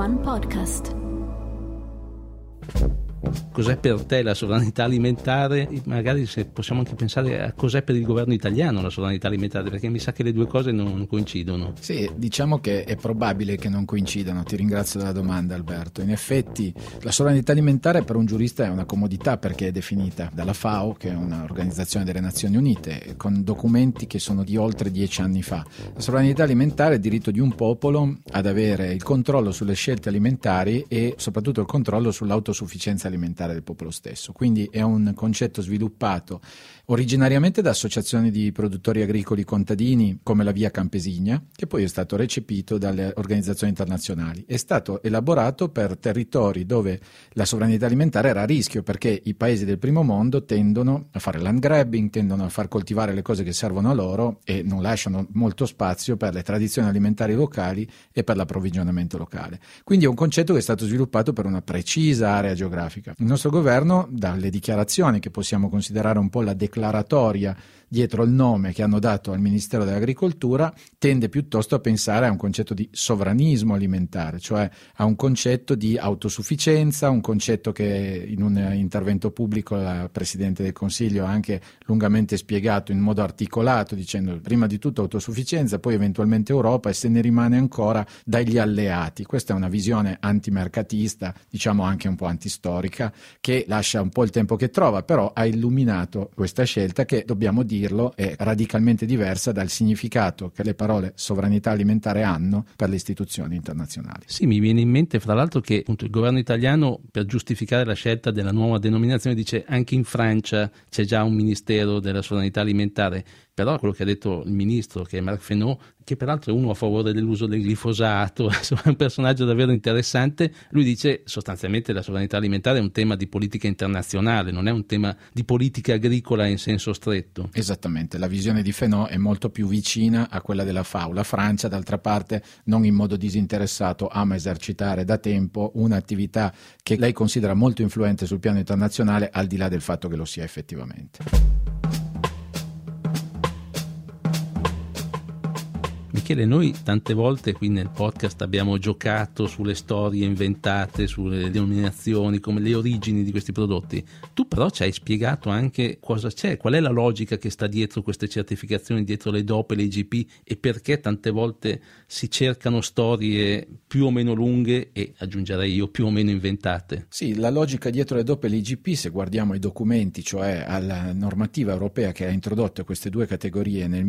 One Podcast. Cos'è per te la sovranità alimentare? Magari se possiamo anche pensare a cos'è per il governo italiano la sovranità alimentare, perché mi sa che le due cose non coincidono. Sì, diciamo che è probabile che non coincidano. Ti ringrazio della domanda, Alberto. In effetti la sovranità alimentare per un giurista è una comodità, perché è definita dalla FAO, che è un'organizzazione delle Nazioni Unite, con documenti che sono di oltre 10 anni fa. La sovranità alimentare è il diritto di un popolo ad avere il controllo sulle scelte alimentari e soprattutto il controllo sull'autosufficienza alimentare del popolo stesso. Quindi è un concetto sviluppato originariamente da associazioni di produttori agricoli contadini come la Via Campesina, che poi è stato recepito dalle organizzazioni internazionali. È stato elaborato per territori dove la sovranità alimentare era a rischio, perché i paesi del primo mondo tendono a fare land grabbing, tendono a far coltivare le cose che servono a loro e non lasciano molto spazio per le tradizioni alimentari locali e per l'approvvigionamento locale. Quindi è un concetto che è stato sviluppato per una precisa area geografica. Il nostro governo, dalle dichiarazioni che possiamo considerare un po' la declaratoria dietro il nome che hanno dato al Ministero dell'Agricoltura, tende piuttosto a pensare a un concetto di sovranismo alimentare, cioè a un concetto di autosufficienza, un concetto che in un intervento pubblico la Presidente del Consiglio ha anche lungamente spiegato in modo articolato, dicendo prima di tutto autosufficienza, poi eventualmente Europa e se ne rimane ancora dagli alleati. Questa è una visione antimercatista, diciamo anche un po' antistorica, che lascia un po' il tempo che trova, però ha illuminato questa scelta che, dobbiamo dirlo, è radicalmente diversa dal significato che le parole sovranità alimentare hanno per le istituzioni internazionali. Sì, mi viene in mente fra l'altro che appunto il governo italiano, per giustificare la scelta della nuova denominazione, dice anche in Francia c'è già un ministero della sovranità alimentare. Però quello che ha detto il ministro, che è Marc Fesneau, che peraltro è uno a favore dell'uso del glifosato, insomma è un personaggio davvero interessante, lui dice sostanzialmente la sovranità alimentare è un tema di politica internazionale, non è un tema di politica agricola in senso stretto. Esattamente, la visione di Fesneau è molto più vicina a quella della FAO. La Francia, d'altra parte, non in modo disinteressato, ama esercitare da tempo un'attività che lei considera molto influente sul piano internazionale, al di là del fatto che lo sia effettivamente. Michele, noi tante volte qui nel podcast abbiamo giocato sulle storie inventate, sulle denominazioni, come le origini di questi prodotti. Tu però ci hai spiegato anche cosa c'è, qual è la logica che sta dietro queste certificazioni, dietro le DOP e le IGP, e perché tante volte si cercano storie più o meno lunghe e, aggiungerei io, più o meno inventate. Sì, la logica dietro le DOP e le IGP, se guardiamo i documenti, cioè alla normativa europea che ha introdotto queste due categorie nel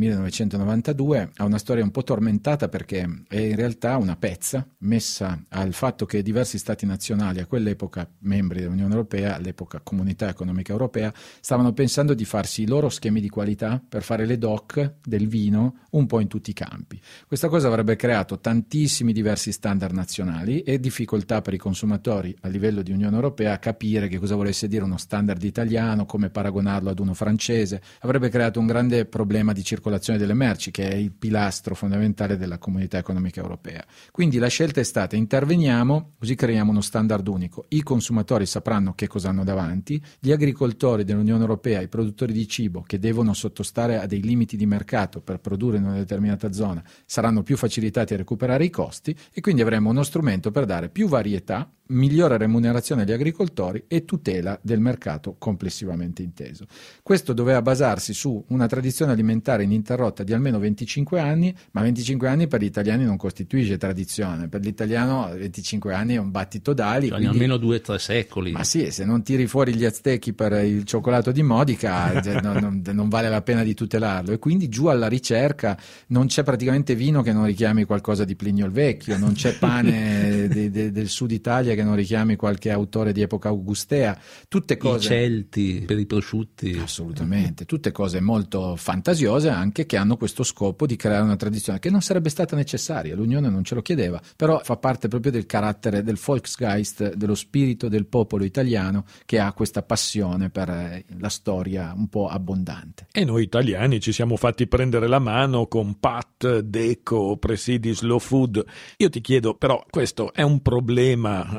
1992, ha una storia un po' tormentata, perché è in realtà una pezza messa al fatto che diversi stati nazionali, a quell'epoca membri dell'Unione Europea, all'epoca Comunità Economica Europea, stavano pensando di farsi i loro schemi di qualità per fare le DOC del vino un po' in tutti i campi. Questa cosa avrebbe creato tantissimi diversi standard nazionali e difficoltà per i consumatori a livello di Unione Europea a capire che cosa volesse dire uno standard italiano, come paragonarlo ad uno francese. Avrebbe creato un grande problema di circolazione delle merci, che è il pilastro fondamentale della Comunità Economica Europea. Quindi la scelta è stata: interveniamo, così creiamo uno standard unico. I consumatori sapranno che cosa hanno davanti, gli agricoltori dell'Unione Europea, i produttori di cibo che devono sottostare a dei limiti di mercato per produrre in una determinata zona, saranno più facilitati a recuperare i costi, e quindi avremo uno strumento per dare più varietà, migliore remunerazione agli agricoltori e tutela del mercato complessivamente inteso. Questo doveva basarsi su una tradizione alimentare ininterrotta di almeno 25 anni, ma 25 anni per gli italiani non costituisce tradizione. Per l'italiano 25 anni è un battito d'ali. Cioè, quindi almeno 2-3 secoli. Ma sì, se non tiri fuori gli aztechi per il cioccolato di Modica non vale la pena di tutelarlo. E quindi giù alla ricerca non c'è praticamente vino che non richiami qualcosa di Plinio il Vecchio, non c'è pane del sud Italia che non richiami qualche autore di epoca augustea. Tutte cose... I Celti per i prosciutti. Assolutamente, tutte cose molto fantasiose, anche che hanno questo scopo di creare una tradizione che non sarebbe stata necessaria, l'Unione non ce lo chiedeva, però fa parte proprio del carattere del Volksgeist, dello spirito del popolo italiano, che ha questa passione per la storia un po' abbondante. E noi italiani ci siamo fatti prendere la mano con Pat, Deco, presidi Slow Food. Io ti chiedo, però, questo è un problema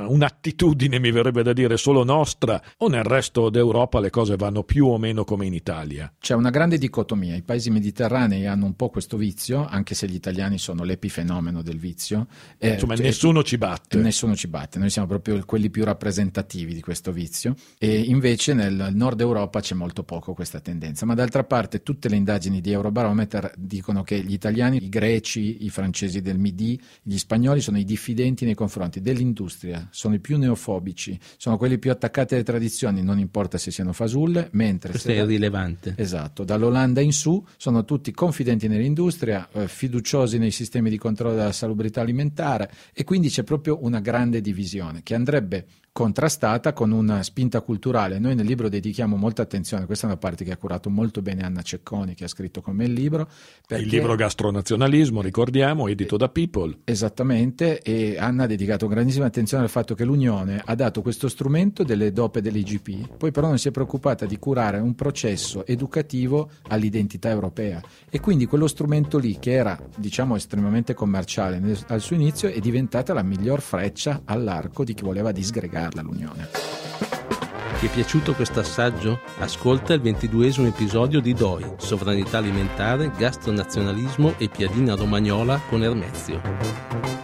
un'attitudine, mi verrebbe da dire, solo nostra, o nel resto d'Europa le cose vanno più o meno come in Italia? C'è una grande dicotomia. I paesi mediterranei hanno un po' questo vizio, anche se gli italiani sono l'epifenomeno del vizio. Insomma, nessuno ci batte. Nessuno ci batte, noi siamo proprio quelli più rappresentativi di questo vizio, e invece nel nord Europa c'è molto poco questa tendenza. Ma d'altra parte tutte le indagini di Eurobarometer dicono che gli italiani, i greci, i francesi del Midi, gli spagnoli sono i diffidenti nei confronti dell'industria, sono i più neofobici, sono quelli più attaccati alle tradizioni, non importa se siano fasulle, mentre questo è rilevante. Esatto, dall'Olanda in su sono tutti confidenti nell'industria, fiduciosi nei sistemi di controllo della salubrità alimentare, e quindi c'è proprio una grande divisione che andrebbe contrastata con una spinta culturale. Noi nel libro dedichiamo molta attenzione, questa è una parte che ha curato molto bene Anna Cecconi, che ha scritto con me il libro. Il libro Gastronazionalismo, ricordiamo, edito da People. Esattamente, e Anna ha dedicato grandissima attenzione al fatto che l'Unione ha dato questo strumento delle DOP e dell'IGP, poi però non si è preoccupata di curare un processo educativo all'identità europea, e quindi quello strumento lì, che era diciamo estremamente commerciale al suo inizio, è diventata la miglior freccia all'arco di chi voleva disgregare l'Unione. Ti è piaciuto questo assaggio? Ascolta il 22esimo episodio di DOI, Sovranità alimentare, gastronazionalismo e piadina romagnola con Ermezio.